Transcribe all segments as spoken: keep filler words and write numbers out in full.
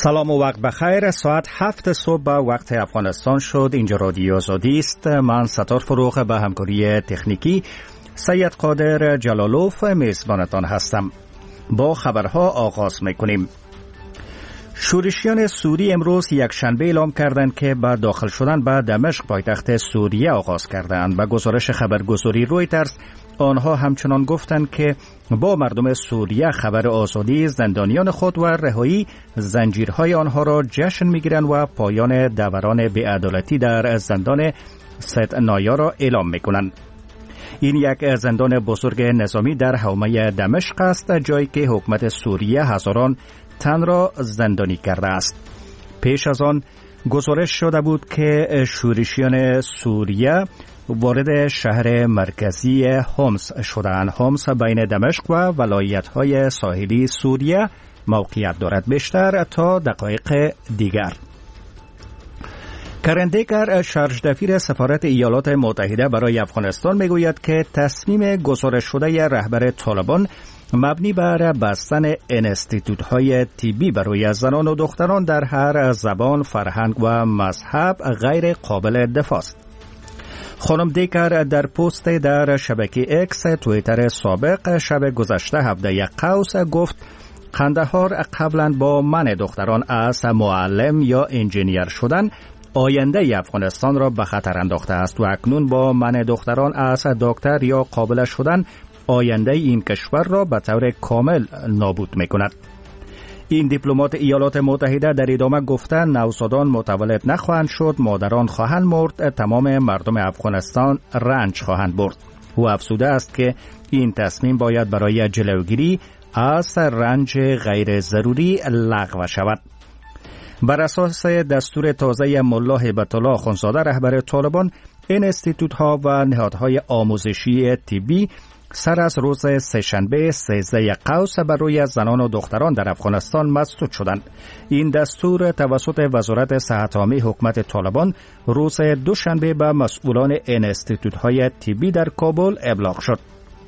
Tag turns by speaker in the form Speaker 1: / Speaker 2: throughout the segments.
Speaker 1: سلام و وقت بخیر. ساعت هفت صبح به وقت افغانستان شد. اینجا رادیو آزادی است. من ستار فروغ به همکاری تکنیکی سید قادر جلالوف میزبانتان هستم. با خبرها آغاز میکنیم. شورشیان سوری امروز یک شنبه اعلام کردند که با داخل شدن به دمشق پایتخت سوریه آغاز کردند. به گزارش خبرگزاری رویترز آنها همچنان گفتند که با مردم سوریه خبر آزادی زندانیان خود و رهایی زنجیرهای آنها را جشن میگیرند و پایان دوران بی‌عدالتی در زندان ست نایا را اعلام میکنند. این یک زندان بزرگ نظامی در حومه دمشق است، جایی که حکومت سوریه هزاران تن را زندانی کرده است. پیش از آن گزارش شده بود که شورشیان سوریه وارد شهر مرکزی حمص شدند. حمص بین دمشق و ولایت‌های ساحلی سوریه موقعیت دارد. بیشتر تا دقایق دیگر. کرن دیگر شارژ دفیر سفارت ایالات متحده برای افغانستان میگوید که تصمیم گزارش شده رهبر طالبان مبنی بر بستن انستیتوت‌های طبی برای زنان و دختران در هر زبان، فرهنگ و مذهب غیر قابل دفاع است. خانم دیگر در پست در شبکه اکس توییتر سابق شب گذشته هفده قوس گفت قندهار قبلا با من دختران از معلم یا انجینیر شدن آینده افغانستان را به خطر انداخته است و اکنون با من دختران از دکتر یا قابل شدن آینده این کشور را به طور کامل نابود می کند. این دیپلمات ایالات متحده در ادامه گفتند نوزادان متولد نخواهند شد، مادران خواهند مرد، تمام مردم افغانستان رنج خواهند برد. او افزوده است که این تصمیم باید برای جلوگیری از رنج غیر ضروری لغو شود. بر اساس دستور تازه ملا هیبت الله اخوندزاده رهبر طالبان، این انستیتوت ها و نهادهای آموزشی طبی سر از روز سه‌شنبه سیزده قوس بر روی زنان و دختران در افغانستان مسدود شدند. این دستور توسط وزارت صحت عامه حکومت طالبان روز دوشنبه به مسئولان انستیتوت های طبی در کابل ابلاغ شد.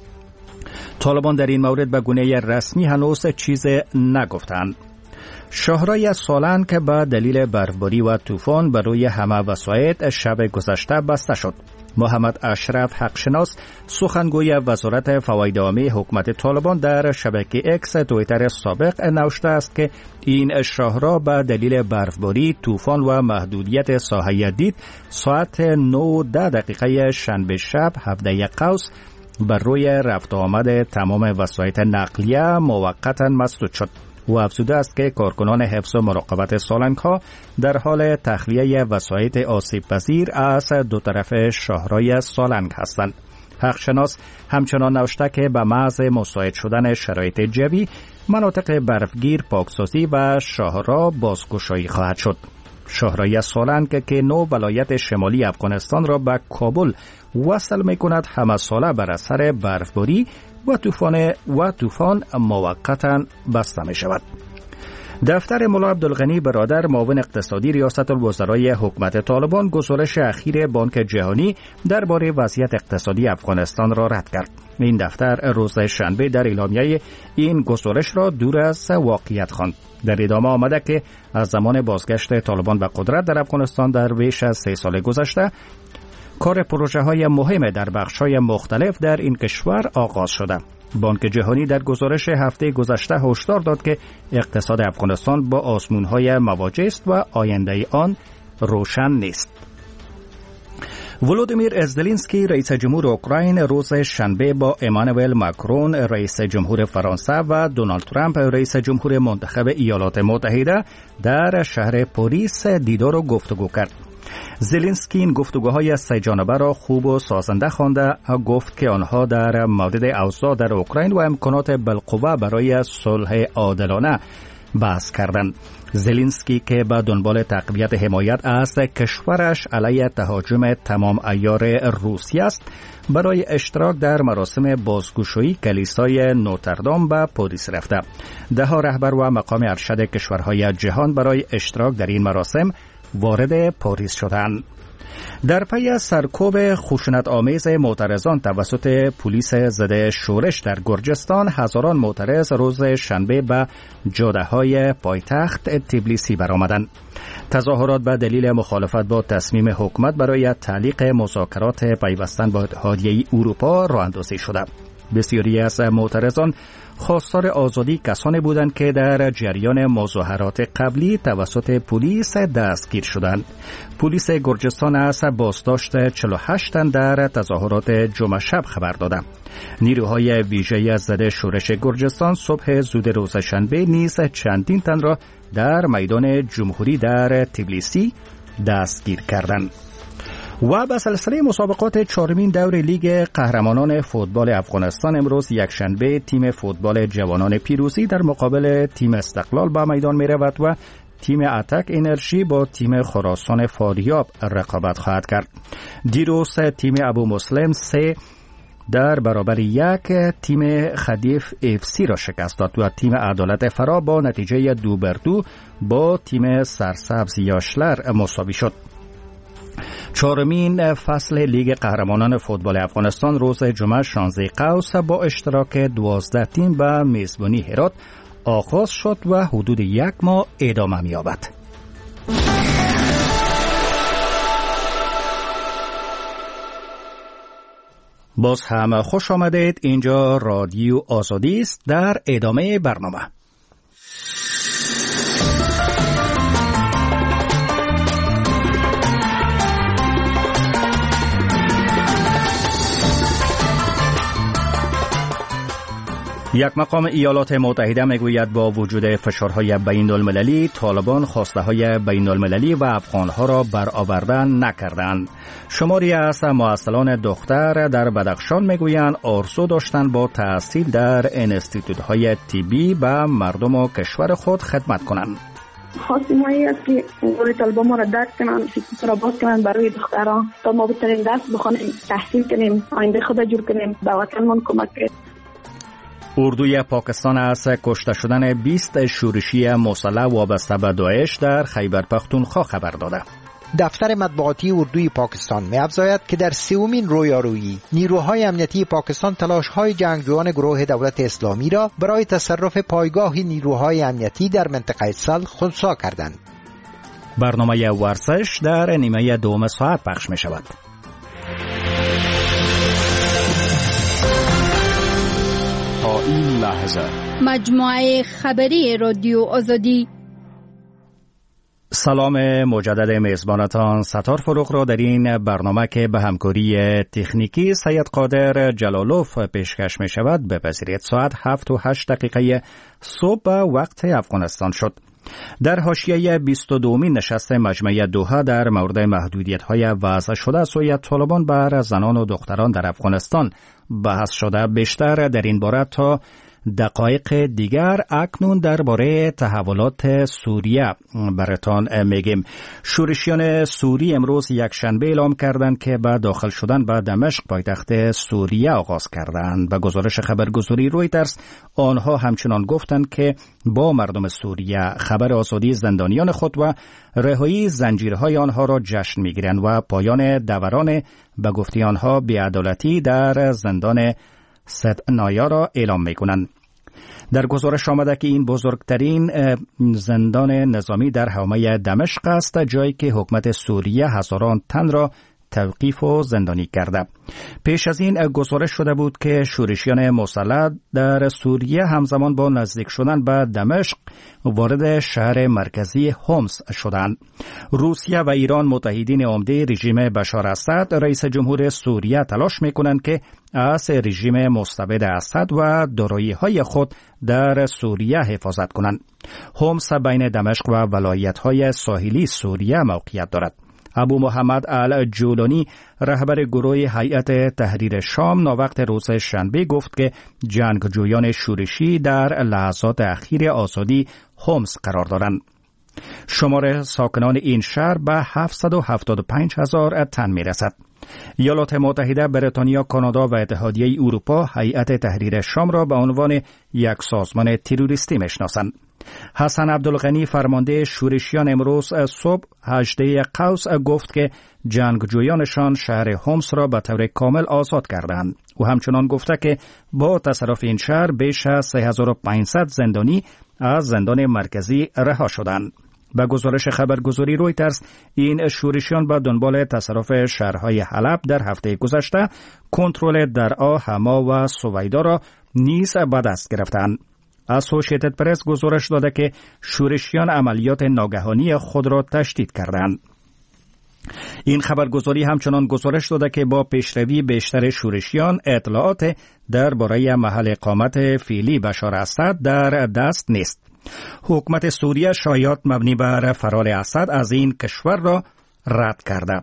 Speaker 1: طالبان در این مورد به گونه رسمی هنوز چیز نگفتند. شاهرای سالنگ که به دلیل برفباری و طوفان بر روی همه وسایط شب گذشته بسته شد. محمد اشرف حقشناس سخنگوی وزارت فواید عامه حکومت طالبان در شبکه اکس توییتر سابق نوشته است که این شاهرا به دلیل برفباری، طوفان و محدودیت ساحه دید ساعت نه و ده دقیقه شنبه شب هفده قوس بر روی رفت آمد تمام وسایط نقلیه موقتا مسدود شد. او افزوده است که کارکنان حفظ و مراقبت سالنگ ها در حال تخلیه وسایط آسیب پذیر از دو طرف شاهرای سالنگ هستند. حقشناس همچنان نوشته که به محض مساعد شدن شرایط جوی مناطق برفگیر پاکسازی و شاهرا بازگشایی خواهد شد. شاهرای سالنگ که نو ولایت شمالی افغانستان را به کابل وصل می کند همه ساله بر اثر برفباری و طوفان و طوفان موقتا بسته می شود. دفتر ملا عبدالغنی برادر معاون اقتصادی ریاست الوزرای حکومت طالبان گزارش اخیر بانک جهانی درباره وضعیت اقتصادی افغانستان را رد کرد. این دفتر روز شنبه در اعلامیه این گزارش را دور از واقعیت خواند. در ادامه آمده که از زمان بازگشت طالبان به قدرت در افغانستان در بیش از سه سال گذشته کار پروژه های مهم در بخش های مختلف در این کشور آغاز شده. بانک جهانی در گزارش هفته گذشته هشدار داد که اقتصاد افغانستان با آزمون های مواجه است و آینده آن روشن نیست. ولودیمیر زلنسکی رئیس جمهور اوکراین روز شنبه با امانوئل ماکرون رئیس جمهور فرانسه و دونالد ترامپ رئیس جمهور منتخب ایالات متحده در شهر پاریس دیدار و گفتگو کرد. زلنسکی این گفتگوهای سه جانبه را خوب و سازنده خوانده، گفت که آنها در مورد اوضاع در اوکراین و امکانات بالقوه برای صلح عادلانه بحث کردند. زلنسکی که به دنبال تقویت حمایت از کشورش علیه تهاجم تمام عیار روسیه است، برای اشتراک در مراسم بازگشایی کلیسای نوتردام به پاریس رفته. ده ها رهبر و مقام ارشد کشورهای جهان برای اشتراک در این مراسم وارد پاریس شدند. در پی سرکوب خشونت آمیز معترضان توسط پلیس ضد شورش در گرجستان، هزاران معترض روز شنبه به جاده‌های پایتخت تبلیسی برآمدند. تظاهرات به دلیل مخالفت با تصمیم حکومت برای تعلیق مذاکرات پیوستن با اتحادیه اروپا راه اندازی شده. بسیاری از معترضان خواستار آزادی کسانی بودند که در جریان مظاهرات قبلی توسط پلیس دستگیر شدند. پلیس گرجستان از بازداشت چهل و هشت تن در تظاهرات جمعه شب خبر دادند. نیروهای ویژه ضد شورش گرجستان صبح زود روز شنبه نیز چندین تن را در میدان جمهوری در تبلیسی دستگیر کردند. و به سلسله مسابقات چهارمین دور لیگ قهرمانان فوتبال افغانستان امروز یکشنبه تیم فوتبال جوانان پیروزی در مقابل تیم استقلال به میدان می رود و تیم اتک انرژی با تیم خراسان فاریاب رقابت خواهد کرد. دیروز تیم ابو مسلم سه در برابر یک تیم خدیف اف سی را شکست داد و تیم عدالت فرا با نتیجه دو بر دو با تیم سرسبز یاشلر مساوی شد. چهارمین فصل لیگ قهرمانان فوتبال افغانستان روز جمعه شانزده قوس با اشتراک دوازده تیم به میزبانی هرات آغاز شد و حدود یک ماه ادامه می‌یابد. باز هم خوش آمدید. اینجا رادیو آزادی است. در ادامه برنامه یک مقام ایالات متحده میگوید با وجود فشارهای بین المللی طالبان خواسته های بین المللی و افغانها را برآورده نکردند. شماری از معسلان دختر در بدخشان میگویند آرزو داشتند با تحصیل در انستیتوت‌های طبی به مردم و کشور خود خدمت کنند.
Speaker 2: خواستیم هایی است که انگار طالبان ما را درک کنند، سکوت را باز کنند برای دختران تا ما بتونیم دست بخونیم، تحصیل کنیم، آینده خود جور کنیم، به وطنمان کمک کنیم.
Speaker 1: اردوی پاکستان از کشته شدن بیست شورشی مسلح وابسته به داعش در خیبر پختونخوا خبر داده.
Speaker 3: دفتر مطبوعاتی اردوی پاکستان می‌افزاید که در سومین رویارویی نیروهای امنیتی پاکستان تلاش‌های جنگجویان گروه دولت اسلامی را برای تصرف پایگاه نیروهای امنیتی در منطقه سل خنثی کردند.
Speaker 1: برنامه ورزش در نیمه دوم ساعت پخش می‌شود.
Speaker 4: تا این لحظه
Speaker 5: مجموعه خبری رادیو آزادی.
Speaker 1: سلام مجدد میزبانتان ستار فروغ را در این برنامه که به همکاری تکنیکی سید قادر جلالوف پیشکش می شود بپذیرید. ساعت هفت و هشت دقیقه صبح وقت افغانستان شد. در حاشیه بیست و دومین نشست مجمع دوحه در مورد محدودیت‌های وضع شده سوی طالبان بر زنان و دختران در افغانستان بحث شده. بیشتر در این باره تا دقایق دیگر اکنون درباره تحولات سوریه براتان میگیم. شورشیان سوری امروز یک شنبه اعلام کردند که با داخل شدن به دمشق پایتخت سوریه آغاز کردند. به گزارش خبرگزاری رویترز آنها همچنان گفتند که با مردم سوریه خبر آزادی زندانیان خود و رهایی زنجیرهای آنها را جشن میگیرند و پایان دوران به گفته آنها بی‌عدالتی در زندان سدنایا را اعلام میکنند. در گزارش آمده که این بزرگترین زندان نظامی در حومه دمشق است، جایی که حکومت سوریه هزاران تن را توقیف و زندانی کرده. پیش از این گزارش شده بود که شورشیان مسلح در سوریه همزمان با نزدیک شدن به دمشق وارد شهر مرکزی حمص شدند. روسیه و ایران متحدین عمده رژیم بشار اسد رئیس جمهور سوریه تلاش میکنند که از رژیم مستبد اسد و دارایی‌های خود در سوریه حفاظت کنند. حمص بین دمشق و ولایت‌های ساحلی سوریه موقعیت دارد. ابو محمد الجولانی رهبر گروه هیئت تحریر شام ناوقت روز شنبه گفت که جنگجویان شورشی در لحظات اخیر آزادی حمص قرار دارند. شمار ساکنان این شهر به هفتصد و هفتاد و پنج هزار تن می رسد. ایالات متحده، بریتانیا، کانادا و اتحادیه اروپا هیئت تحریر شام را به عنوان یک سازمان تروریستی میشناسند. حسن عبدالغنی فرمانده شورشیان امروز صبح هجده قوس گفت که جنگجویانشان شهر حمص را به طور کامل آزاد کردند. او همچنان گفته که با تصرف این شهر بیش از سه هزار و پانصد زندانی از زندان مرکزی رها شدند. به گزارش خبرگزاری رویترز، این شورشیان با دنبال تصرف شهرهای حلب در هفته گذشته کنترل درعا، حما و سویدا را نیز به دست گرفتند. اسوشیتد پرس گزارش داده که شورشیان عملیات ناگهانی خود را تشدید کردند. این خبرگزاری همچنان گزارش داده که با پیشروی بیشتر شورشیان اطلاعات درباره محل اقامت فعلی بشار اسد در دست نیست. حکومت سوریه شایعات مبنی بر فرار اسد از این کشور را رد کرده.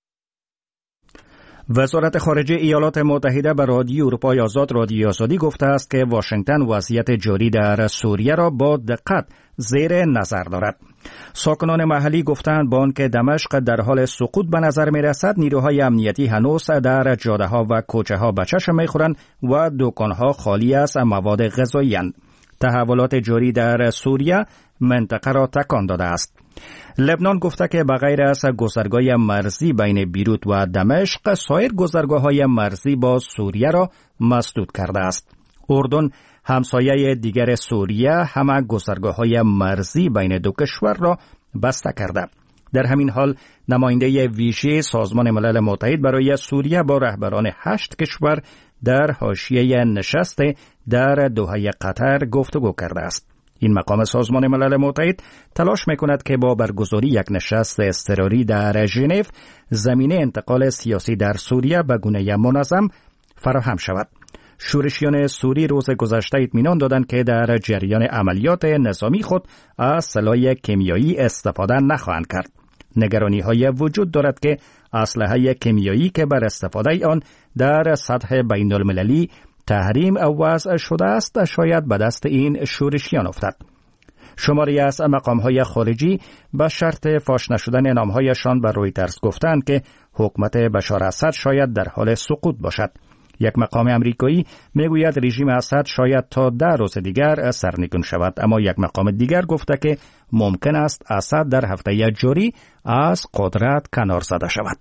Speaker 1: وزارت خارجه ایالات متحده به رادیو اروپای آزاد رادیو آزادی گفته است که واشنگتن وضعیت جاری در سوریه را با دقت زیر نظر دارد. ساکنان محلی گفتند با آنکه دمشق در حال سقوط به نظر می رسد، نیروهای امنیتی هنوز در جاده ها و کوچه ها به چشم می خورند و دکان ها خالی از مواد غذایی اند. تحولات جاری در سوریه منطقه را تکان داده است. لبنان گفته که بغیر از گذرگاه مرزی بین بیروت و دمشق، سایر گذرگاه‌های مرزی با سوریه را مسدود کرده است. اردن، همسایه دیگر سوریه، همه گذرگاه‌های مرزی بین دو کشور را بسته کرده. در همین حال نماینده ویژه سازمان ملل متحد برای سوریه با رهبران هشت کشور در حاشیه نشست در دوحه قطر گفتگو کرده است. این مقام سازمان ملل متحد تلاش می‌کند که با برگزاری یک نشست اضطراری در ژنو زمینه انتقال سیاسی در سوریه به گونه منظم فراهم شود. شورشیان سوری روز گذشته اطمینان دادند که در جریان عملیات نظامی خود از سلاح کیمیایی استفاده نخواهند کرد. نگرانی‌های وجود دارد که اسلحه کیمیایی که بر استفاده آن در سطح بین‌المللی تحریم وضع شده است شاید به دست این شورشیان افتد. شماری از مقام‌های خارجی به شرط فاش نشدن نام‌هایشان به رویترز گفتند که حکومت بشار اسد شاید در حال سقوط باشد. یک مقام امریکایی میگوید رژیم اسد شاید تا ده روز دیگر سرنگون شود، اما یک مقام دیگر گفته که ممکن است اسد در هفته جاری از قدرت کنار زده شود.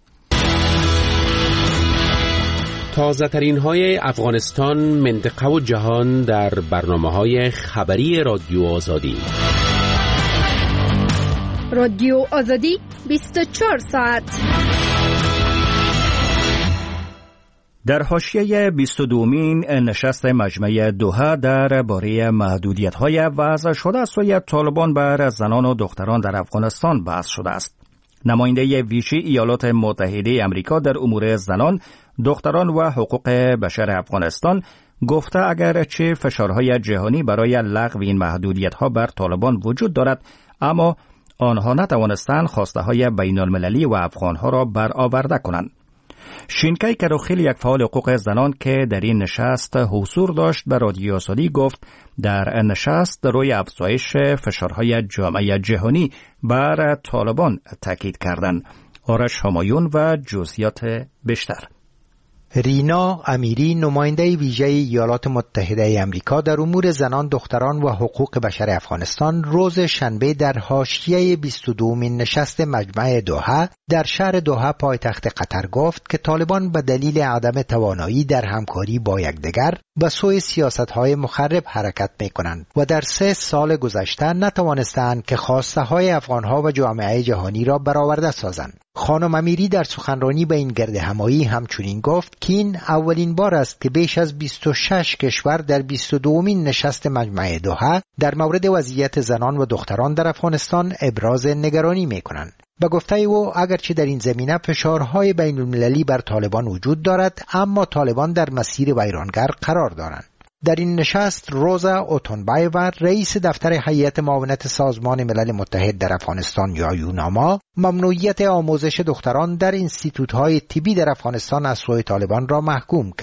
Speaker 6: تازه ترین های افغانستان، منطقه و جهان در برنامه های خبری رادیو آزادی.
Speaker 5: رادیو آزادی بیست و چهار ساعت.
Speaker 1: در حاشیه بیست و دومین نشست مجمع دوحه درباره محدودیت‌های وضع شده از سوی طالبان بر زنان و دختران در افغانستان بحث شده است. نماینده ویژه ایالات متحده آمریکا در امور زنان، دختران و حقوق بشر افغانستان گفته اگرچه فشارهای جهانی برای لغو این محدودیت‌ها بر طالبان وجود دارد، اما آنها نتوانستند خواسته‌های بین‌المللی و افغان‌ها را برآورده کنند. شینکای کروخیل، یک فعال حقوق زنان که در این نشست حضور داشت، به رادیو آزادی گفت در نشست روی افزایش فشارهای جامعه جهانی بر طالبان تاکید کردند. آرش همایون و جزئیات بیشتر.
Speaker 3: رینا امیری، نماینده ویژه ایالات متحده آمریکا در امور زنان، دختران و حقوق بشر افغانستان، روز شنبه در حاشیه بیست و دومین نشست مجمع دوحه در شهر دوحه پایتخت قطر گفت که طالبان به دلیل عدم توانایی در همکاری با یکدیگر به سوی سیاست‌های مخرب حرکت می‌کنند و در سه سال گذشته نتوانستند که خواسته‌های افغان‌ها و جامعه جهانی را برآورده سازند. خانم امیری در سخنرانی به این گرد همایی همچنین گفت که این اولین بار است که بیش از بیست و شش کشور در بیست و دومین نشست مجمع دوحه در مورد وضعیت زنان و دختران در افغانستان ابراز نگرانی می‌کنند. به گفته او اگرچه در این زمینه فشارهای بین المللی بر طالبان وجود دارد، اما طالبان در مسیر ویرانگر قرار دارند. در این نشست روزا اوتونبایور، رئیس دفتر هیئت معاونت سازمان ملل متحد در افغانستان یا یوناما، ممنوعیت آموزش دختران در انستیتوت‌های طبی در افغانستان از سوی طالبان را محکوم کرد.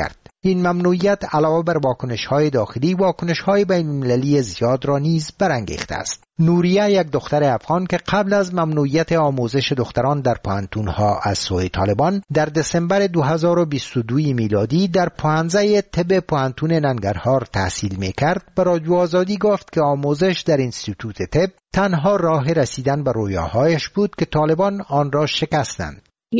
Speaker 3: این ممنوعیت علاوه بر واکنش‌های داخلی، واکنش‌های بین‌المللی زیاد را نیز برانگیخته است. نوریه، یک دختر افغان که قبل از ممنوعیت آموزش دختران در پوهنتون‌ها از سوی طالبان در دسامبر دو هزار و بیست و دو میلادی در پوهنځی طب پوهنتون ننگرهار تحصیل می‌کرد، به رادیو آزادی گفت که آموزش در اینستیتوت طب تنها راه رسیدن به رویاهایش بود که طالبان آن را شکستند.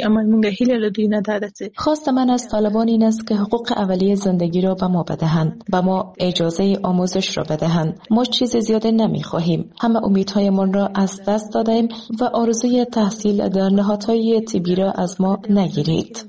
Speaker 7: خواست من از طالبان این است که حقوق اولیه زندگی را به ما بدهند، به ما اجازه آموزش را بدهند. ما چیز زیاده نمی خواهیم. همه امیدهایمان را از دست دادیم و آرزوی تحصیل در نهادهای طبی را از ما نگیرید.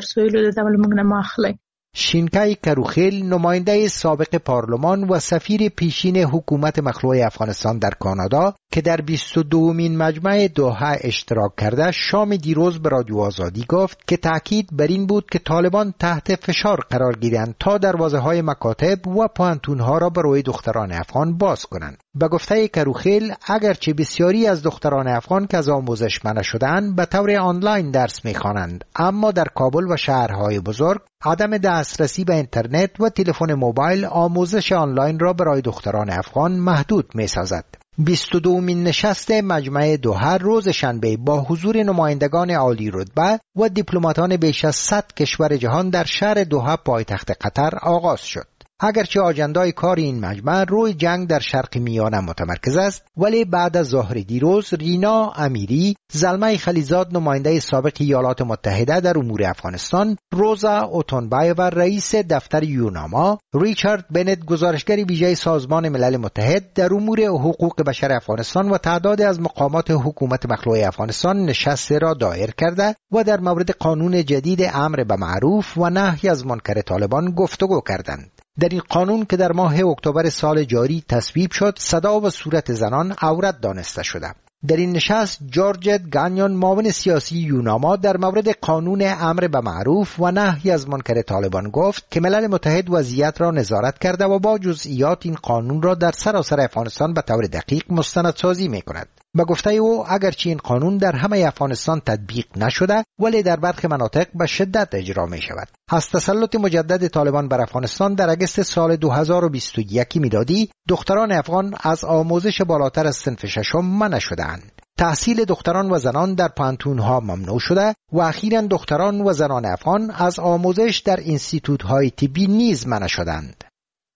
Speaker 3: شینکای کروخیل، نماینده سابق پارلمان و سفیر پیشین حکومت مخلوع افغانستان در کانادا که در بیست و دومین مجمع دوحه اشتراک کرده، شام دیروز به رادیو آزادی گفت که تأکید بر این بود که طالبان تحت فشار قرار گیرند تا دروازه‌های مکاتب و پوهنتون‌ها را برای دختران افغان باز کنند. به گفته کروخیل، اگرچه بسیاری از دختران افغان که از آموزش منع شده‌اند به طور آنلاین درس می‌خوانند، اما در کابل و شهرهای بزرگ عدم دسترسی به اینترنت و تلفن موبایل آموزش آنلاین را برای دختران افغان محدود می‌سازد. بیست و دومین نشست مجمع دوحه روز شنبه با حضور نمایندگان عالی رتبه و دیپلماتان بیش از صد کشور جهان در شهر دوحه پایتخت قطر آغاز شد. اگرچه آجندای کار این مجمع روی جنگ در شرق میانه متمرکز است، ولی بعد از ظهر دیروز رینا امیری، زلمه خلیزاد نماینده سابق ایالات متحده در امور افغانستان، روزا اوتونبای و رئیس دفتر یوناما، ریچارد بنت گزارشگر ویژه سازمان ملل متحد در امور حقوق بشر افغانستان و تعداد از مقامات حکومت مخلوع افغانستان نشست را دایر کرده و در مورد قانون جدید امر به معروف و نهی از منکر طالبان گفتگو کردند. در این قانون که در ماه اکتبر سال جاری تصویب شد، صدا و صورت زنان عورت دانسته شده. در این نشست جورجت گانیون، معاون سیاسی یوناما، در مورد قانون امر به معروف و نهی از منکر طالبان گفت که ملل متحد وضعیت را نظارت کرده و با جزئیات این قانون را در سراسر افغانستان به طور دقیق مستندسازی می‌کند. به گفته او، اگرچه این قانون در همه افغانستان تطبیق نشده، ولی در برخی مناطق به شدت اجرا می شود. از تسلط مجدد طالبان بر افغانستان در اگست سال دو هزار و بیست و یک میلادی، دختران افغان از آموزش بالاتر از صنف ششم منع شده‌اند. تحصیل دختران و زنان در پوهنتون‌ها ممنوع شده و اخیراً دختران و زنان افغان از آموزش در اینستیتوت‌های طبی نیز منع شدند.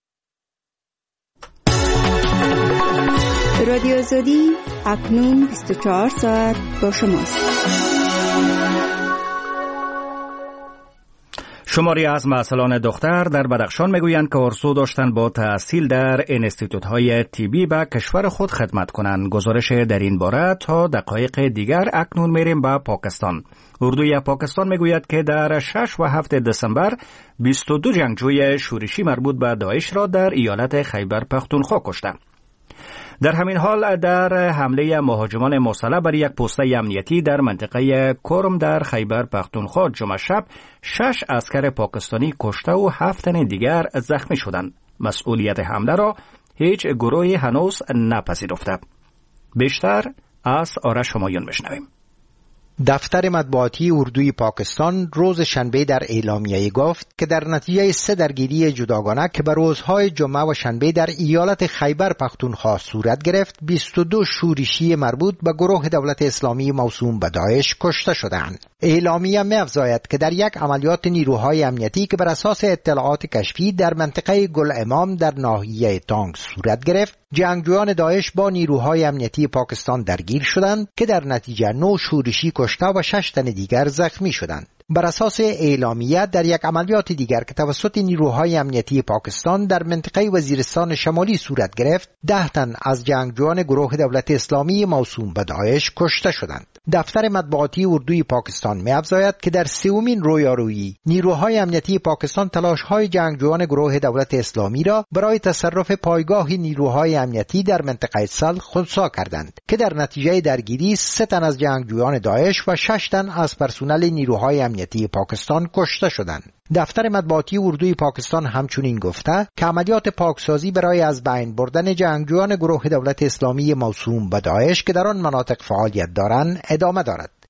Speaker 5: رادیو آزادی اکنون بیست و چهار ساعت با شماست.
Speaker 1: شماری از مسئولان دختر در بدخشان میگویند که آرزو داشتند با تحصیل در انستیتوت‌های طبی به کشور خود خدمت کنند. گزارش در این باره تا دقایق دیگر. اکنون میریم به پاکستان. اردوی پاکستان میگوید که در شش و هفت دسامبر بیست و دو جنگجوی شورشی مربوط به داعش را در ایالت خیبر پختونخوا کشتند. در همین حال در حمله مهاجمان مسلح بر یک پست امنیتی در منطقه کرم در خیبر پختونخوا جمعه شب شش عسکر پاکستانی کشته و هفت تن دیگر زخمی شدند. مسئولیت حمله را هیچ گروهی هنوز نپذیرفته. بیشتر از آرش همایون بشنویم.
Speaker 3: دفتر مطبوعاتی اردوی پاکستان روز شنبه در اعلامیه گفت که در نتیجه سه درگیری جداگانه که به روزهای جمعه و شنبه در ایالت خیبر پختونخوا صورت گرفت، بیست و دو شورشی مربوط به گروه دولت اسلامی موسوم به داعش کشته شدند. اعلامیه می‌افزاید که در یک عملیات نیروهای امنیتی که بر اساس اطلاعات کشفی در منطقه گل امام در ناحیه تانگ صورت گرفت، جنگجویان داعش با نیروهای امنیتی پاکستان درگیر شدند که در نتیجه نو شورشی کشته و شش تن دیگر زخمی شدند. بر اساس اعلامیه در یک عملیات دیگر که توسط نیروهای امنیتی پاکستان در منطقه وزیرستان شمالی صورت گرفت، ده تن از جنگجویان گروه دولت اسلامی موسوم به داعش کشته شدند. دفتر مطبوعاتی اردوی پاکستان می‌افزاید که در سومین رویارویی نیروهای امنیتی پاکستان تلاش‌های جنگجویان گروه دولت اسلامی را برای تصرف پایگاه نیروهای امنیتی در منطقه سل خنثی کردند که در نتیجه درگیری سه تن از جنگجویان داعش و شش تن از پرسنل نیروهای امنیتی پاکستان کشته شدند. دفتر مطبوعاتی اردوی پاکستان همچنین گفته که عملیات پاکسازی برای از بین بردن جنگجویان گروه دولت اسلامی موسوم به داعش که در آن مناطق فعالیت دارند ادامه دارد.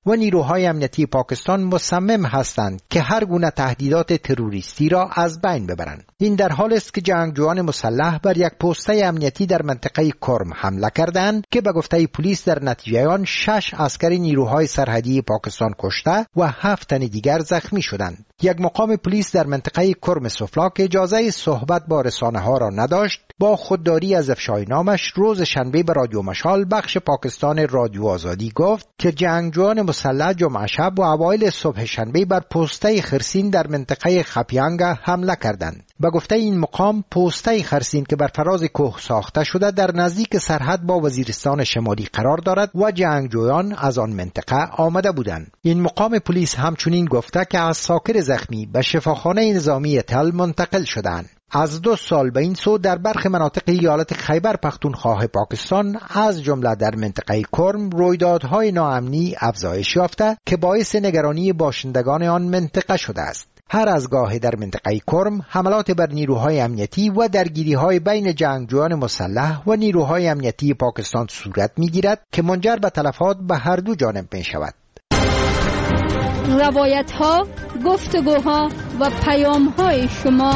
Speaker 3: و نیروهای امنیتی پاکستان مصمم هستند که هر گونه تهدیدات تروریستی را از بین ببرند. این در حال است که جنگجویان مسلح بر یک پست امنیتی در منطقه کرم حمله کردند که به گفته پلیس در نتیجه آن شش عسکر نیروهای سرحدی پاکستان کشته و هفت تن دیگر زخمی شدند. یک مقام پلیس در منطقه کرم سفلا که اجازه صحبت با رسانه ها را نداشت، با خودداری از افشای نامش روز شنبه به رادیو مشال بخش پاکستان رادیو آزادی گفت که جنگجویان مسلح جمعه شب و اوایل صبح شنبه بر پسته خرسین در منطقه خپیانگ حمله کردند. به گفته این مقام، پسته خرسین که بر فراز کوه ساخته شده در نزدیک سرحد با وزیرستان شمالی قرار دارد و جنگجویان از آن منطقه آمده بودند. این مقام پلیس همچنین گفته که عساکر زخمی به شفاخانه نظامی تل منتقل شدند. از دو سال به این سو در برخی مناطق ایالت خیبر پختونخوا پاکستان از جمله در منطقه کرم رویدادهای ناامنی افزایش یافته که باعث نگرانی باشندگان آن منطقه شده است. هر از گاهی در منطقه کرم حملات بر نیروهای امنیتی و درگیری‌های بین جنگجویان مسلح و نیروهای امنیتی پاکستان صورت می‌گیرد که منجر به تلفات به هر دو جانب می‌شود.
Speaker 5: روایت‌ها، گفتگوها و پیام‌های شما.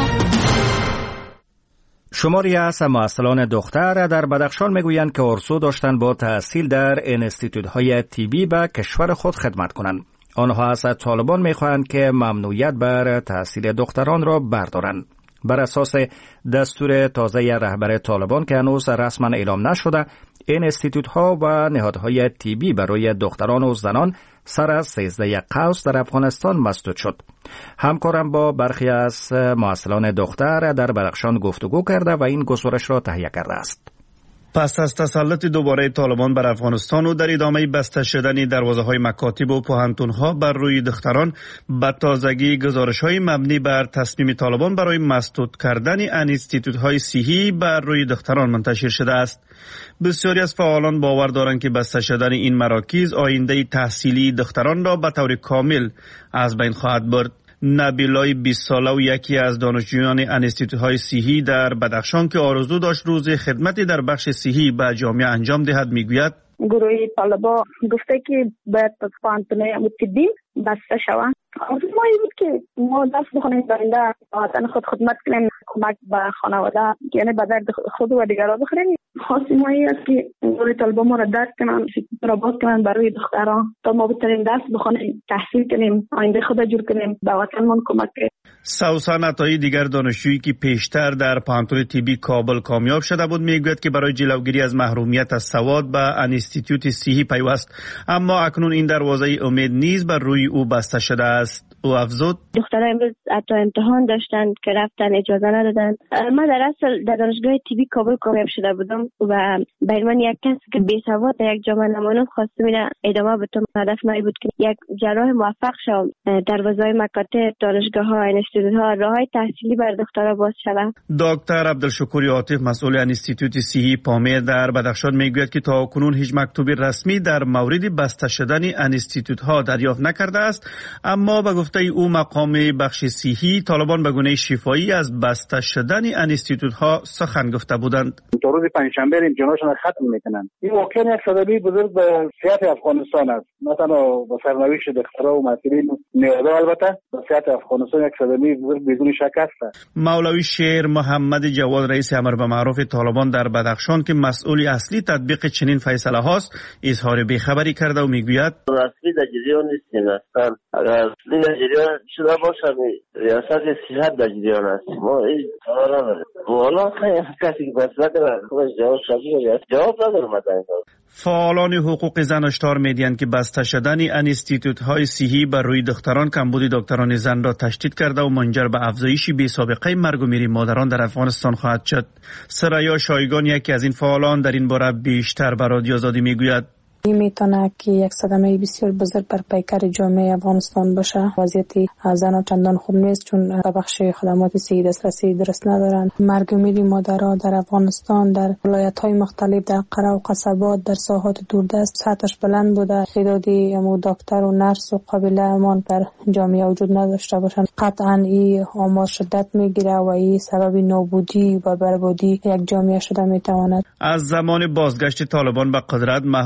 Speaker 1: شماری از معسلان دختر در بدخشان میگویند که آرزو داشتند با تحصیل در انستیتوت‌های طبی به کشور خود خدمت کنند. آنها از طالبان میخواهند که ممنوعیت بر تحصیل دختران را بردارند. بر اساس دستور تازه رهبر طالبان که هنوز رسما اعلام نشده، این انستیتوت‌ها و نهادهای طبی برای دختران و زنان سر از سیزده قوس در افغانستان مسدود شد. همکارم با برخی از معسلان دختر در بدخشان گفتگو کرده و این گزارش را تهیه کرده است.
Speaker 8: پس از تسلط دوباره طالبان بر افغانستان و در ادامه بسته شدن دروازه‌های مکاتب و پوهنتون‌ها بر روی دختران، به تازگی گزارش‌های مبنی بر تصمیم طالبان برای مسدود کردن انستیتوت‌های صحی بر روی دختران منتشر شده است. بسیاری از فعالان باور دارند که بسته شدن این مراکز آینده تحصیلی دختران را به طور کامل از بین خواهد برد. نبیلای بیست ساله و یکی از دانشجویان انستیتوت‌های صحی در بدخشان که آرزو داشت روز خدمتی در بخش صحی به جامعه انجام دهد میگوید
Speaker 2: گروه طالبا گفته که باید پوهنتون‌های طبی بسته شوند. آرزو ما این بود که ما دست بخونیم برنده وطن خود خدمت کنیم، کمک به خانواده یعنی به درد خود و دیگران بخوریم. خواستیم ما این است که گروه طالبا ما را درک کنن، را باز کنن برای دختران تا ما بتونیم دست بخونیم، تحصیل کنیم، آینده خود جور کنیم، به وطنمون کمک کنیم.
Speaker 8: سوسن عطایی دیگر دانشجویی که پیشتر در پوهنتون طبی کابل کامیاب شده بود میگوید که برای جلوگیری از محرومیت از سواد به انستیتوت صحی پیوست، اما اکنون این دروازه امید نیز بر روی او بسته شده است. او افزود
Speaker 9: دخترها امروز حتی امتحان داشتند که رفتن اجازه ندادند. من در اصل در دانشگاه طبی کابل کامیاب شده بودم و به من یک کسی که بی سواد در یک جامعه نمانم خواسته میره ادامه بدم. هدف من بود که یک جراح موفق شوم، دروازه‌های مکاتب، دانشگاه‌ها، انستیتوت‌ها، راه‌های تحصیلی بر دخترها باز شود.
Speaker 8: دکتر عبدالشکور عاطف مسئول انستیتوت صحی پامیر در بدخشان میگوید که تا کنون هیچ مکتوب رسمی در مورد بسته شدن انستیتوت‌ها دریافت نکرده است، اما به گفته او مقام بخش صحی طالبان به گونه شفاهی از بسته شدن انستیتوت‌ها سخن گفته بودند.
Speaker 10: تا روز پنجشنبه امتحانشون ختم میکنن. این واقعا یک صدمه بزرگ به صحت افغانستان است. مثلا با سرنوشت دخترها و مسئولین نهادها، البته به صحت افغانستان یک صدمه بزرگ بدون شک است.
Speaker 8: مولوی شیر محمد جواد رئیس امر به معروف طالبان در بدخشان که مسئول اصلی تطبیق چنین فیصله هاست اظهار بیخبری کرده و میگوید
Speaker 11: اصلی در جریان نیستیم. اصلا اگر اصلی در جریان شده باشد ریاست صحت در جریان است. ما این کار نداریم. والا کسی که مسئله کنه خودش جواب شدید جواب نداره. مثلا
Speaker 8: فعالان حقوق زن هشدار می‌دهند که بسته شدن انستیتوت‌های صحی بر روی دختران کمبود دکتران زن را تشدید کرده و منجر به افزایش بی‌سابقه مرگ و میر مادران در افغانستان خواهد شد. سریا شایگان یکی از این فعالان در این باره بیشتر به رادیو آزادی میگوید
Speaker 12: این میتونه که یک صدمه بسیار بزرگ بر پیکر جامعه افغانستان باشه. وضعیت زنان چندان خوب نیست چون به بخش خدمات صحی دسترسی درست ندارند. مرگ و میر مادرها در افغانستان در ولایت‌های مختلف در قرى و قصبات در ساحات دوردست سطحش بلند بوده. تعدادی امو دکتر و نرس و قابله امان در جامعه وجود نداشته باشند. قطعاً این آمار شدت میگیره و این سبب نابودی و بربادی یک جامعه شده میتواند.
Speaker 8: از زمان بازگشت طالبان به قدرت محدودیت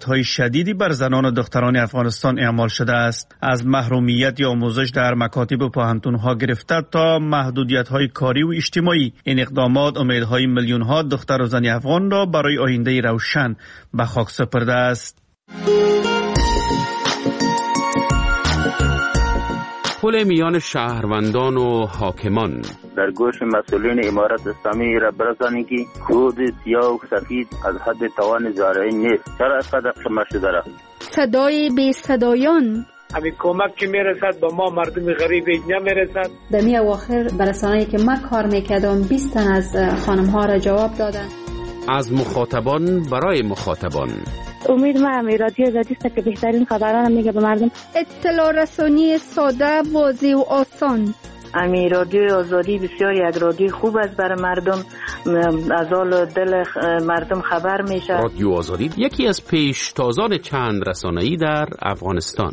Speaker 8: محدودیت‌های شدیدی بر زنان و دختران افغانستان اعمال شده است. از محرومیت یا آموزش در مکاتب و پوهنتون‌ها گرفته تا محدودیت‌های کاری و اجتماعی، این اقدامات امیدهای میلیون‌ها دختر و زن افغان را برای آینده روشن به خاک سپرده است.
Speaker 6: پل میان شهروندان و حاکمان
Speaker 13: در گوش مسئولین امارت اسلامی را برسانی که خود سیاه و سفید از حد توان زارعی نیست. چرا اینقدر خمه شده را؟
Speaker 5: صدای بی صدایان،
Speaker 14: همین کمک که میرسد با ما مردم غریب نمیرسد.
Speaker 15: در می اواخر برسانه‌ای که من کار میکردم بیست تن از خانم ها را جواب دادن.
Speaker 6: از مخاطبان برای مخاطبان.
Speaker 9: امید ما هم رادیو آزادی است که بهترین خبران میگه به مردم.
Speaker 5: اطلاع رسانی ساده، واضح و آسان.
Speaker 16: امی رادیو آزادی بسیار یک رادیو خوب است برای مردم، از حال دل مردم خبر میشه.
Speaker 6: رادیو آزادی یکی از پیشتازان چند رسانه‌ای در افغانستان.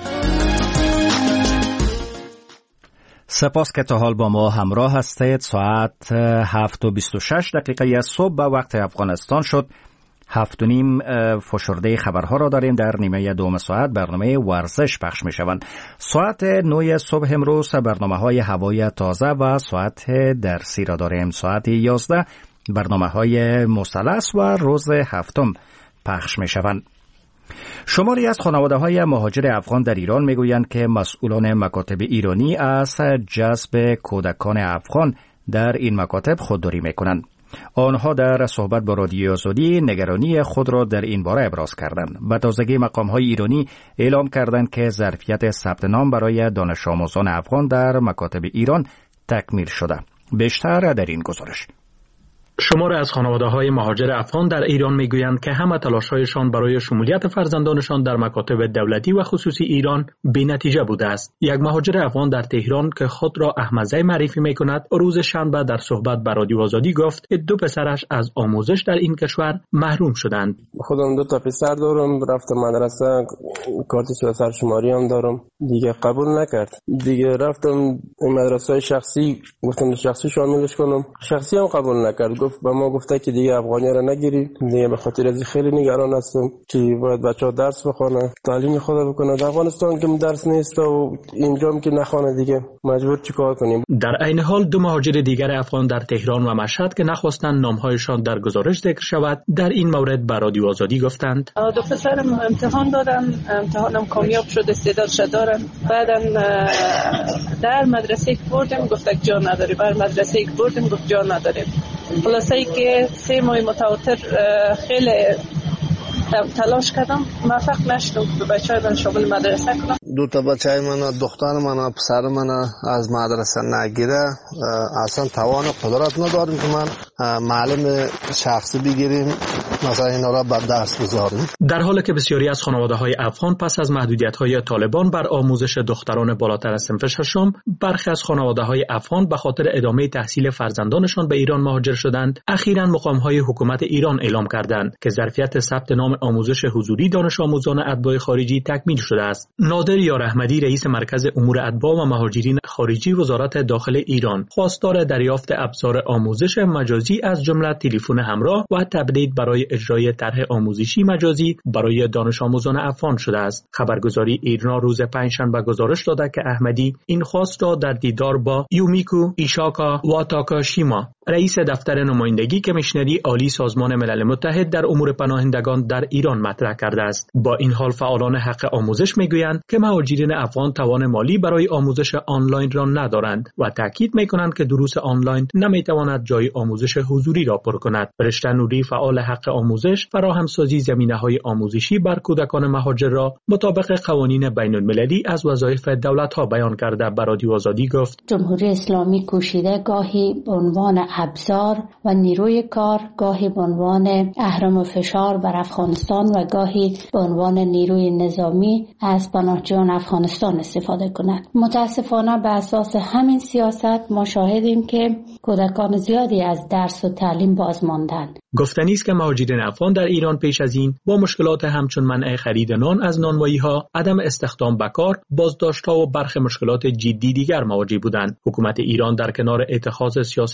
Speaker 1: سپاس که تا حال با ما همراه هستید. ساعت هفت و بیست و شش دقیقه از صبح به وقت افغانستان شد. هفت و نیم فشرده خبرها را داریم. در نیمه دوم ساعت برنامه ورزش پخش می شوند. ساعت نه صبح امروز برنامه های هوای تازه و ساعت درسی را داریم. ساعت یازده برنامه های مثلث و روز هفتم پخش می شوند. شماری از خانواده های مهاجر افغان در ایران می گویند که مسئولان مکاتب ایرانی از جذب کودکان افغان در این مکاتب خودداری می کنند. آنها در صحبت با رادیو آزادی نگرانی خود را در این باره ابراز کردند. به تازگی مقام‌های ایرانی اعلام کردند که ظرفیت ثبت نام برای دانش آموزان افغان در مکاتب ایران تکمیل شده. بیشتر در این گزارش.
Speaker 17: شماری از خانواده‌های مهاجر افغان در ایران میگویند که همه تلاش‌هایشان برای شمولیت فرزندانشان در مکاتب دولتی و خصوصی ایران بی‌نتیجه بوده است. یک مهاجر افغان در تهران که خود را احمدزی معرفی می‌کند، روز شنبه در صحبت با رادیو آزادی گفت که دو پسرش از آموزش در این کشور محروم شدند.
Speaker 18: خودم دو تا پسر دارم، رفتم مدرسه، کارت سرشماری هم دارم، دیگه قبول نکرد. دیگه رفتم مدرسه شخصی، گفتم شخصی شاملش کنم، شخصی هم قبول نکرد. گفت به ما گفته که دیگه افغانی را نگیری. دیگه به خاطر از خیلی نگران هستم که باید بچه‌ها درس بخونه، تعلیم خود بکنه. در افغانستان که درس نیست و اینجا هم که نخونه، دیگه مجبور چیکار کنیم؟
Speaker 17: در عین حال دو مهاجر دیگر افغان در تهران و مشهد که نخواستند نامهایشان در گزارش ذکر شود، در این مورد به رادیو آزادی گفتند:
Speaker 19: دو پسرم امتحان دادن، امتحانم کامیاب شد، استعدادش دارن. بعدم در مدرسه بردم، گفت جا نداری. بر مدرسه بردم، گفت جا نداریم. خلاصه ای که سه ماه متواتر خیلی تلاش کردم، موفق نشدم که بچه‌های من شامل مدرسه کنم.
Speaker 20: دو تا بچه‌های من، دختر من و پسر من از مدرسه نگیره. اصلا توان قدرت نداریم که من معلم شخصی بگیریم مثلا اینا را بر درس بذاریم.
Speaker 17: در حالی که بسیاری از خانواده‌های افغان پس از محدودیت‌های طالبان بر آموزش دختران بالاتر از صنف ششم، برخی از خانواده‌های افغان به خاطر ادامه تحصیل فرزندانشان به ایران مهاجر شدند، اخیراً مقام‌های حکومت ایران اعلام کردند که ظرفیت ثبت نام آموزش حضوری دانش آموزان اتباع خارجی تکمیل شده است. نادر یار احمدی، رئیس مرکز امور اتباع و مهاجرین خارجی وزارت داخل ایران، خواستار دریافت ابزار آموزش مجازی از جمله تلفن همراه و تبدیل برای اجرای طرح آموزشی مجازی برای دانش آموزان افغان شده است. خبرگزاری ایرنا روز پنجشنبه گزارش داده که احمدی این خواست را در دیدار با یومیکو ایشاکا واتاکاشیما، رئیس دفتر نمایندگی کمیشنری عالی سازمان ملل متحد در امور پناهندگان در ایران مطرح کرده است. با این حال فعالان حق آموزش میگویند که مهاجرین افغان توان مالی برای آموزش آنلاین را ندارند و تاکید میکنند که دروس آنلاین نمیتواند جای آموزش حضوری را پر کند. فرشته نوری، فعال حق آموزش، فراهمسازی زمینه‌های آموزشی بر کودکان مهاجر را مطابق قوانین بین المللی از وظایف دولت‌ها بیان کرده به رادیو آزادی گفت:
Speaker 21: جمهوری اسلامی کوشیده گاهی به عنوان ابزار و نیروی کار، گاهی به عنوان اهرم و فشار بر افغانستان و گاهی به عنوان نیروی نظامی از پناهجویان افغانستان استفاده کند. متاسفانه به اساس همین سیاست ما شاهدیم که کودکان زیادی از درس و تعلیم باز ماندند.
Speaker 17: گفتنی است که مهاجرین افغان در ایران پیش از این با مشکلات همچون منع خرید نان از نانوایی‌ها، عدم استخدام به کار، بازداشت‌ها و برخی مشکلات جدی دیگر مواجه بودند. حکومت ایران در کنار اتخاذ سیاست سخت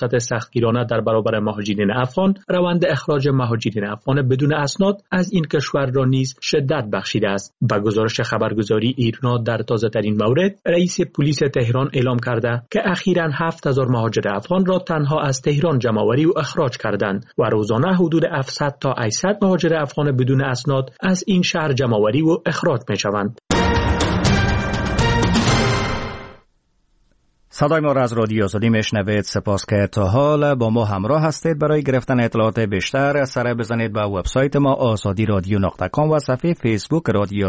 Speaker 17: تحقیرانه در برابر مهاجرین افغان، روند اخراج مهاجرین افغان بدون اسناد از این کشور را نیز شدت بخشیده است. به گزارش خبرگزاری ایرنا در تازه‌ترین مورد، رئیس پلیس تهران اعلام کرده که اخیراً هفت هزار مهاجر افغان را تنها از تهران جمع‌آوری و اخراج کردند و روزانه حدود هفتصد تا هشتصد مهاجر افغان بدون اسناد از این شهر جمع‌آوری و اخراج می‌شوند.
Speaker 1: صدای ما را از رادیو آزادی میشنوید. سپاس که تا حال با ما همراه هستید. برای گرفتن اطلاعات بیشتر سر بزنید به وبسایت ما آزادی رادیو نقطه کام و صفحه فیسبوک رادیو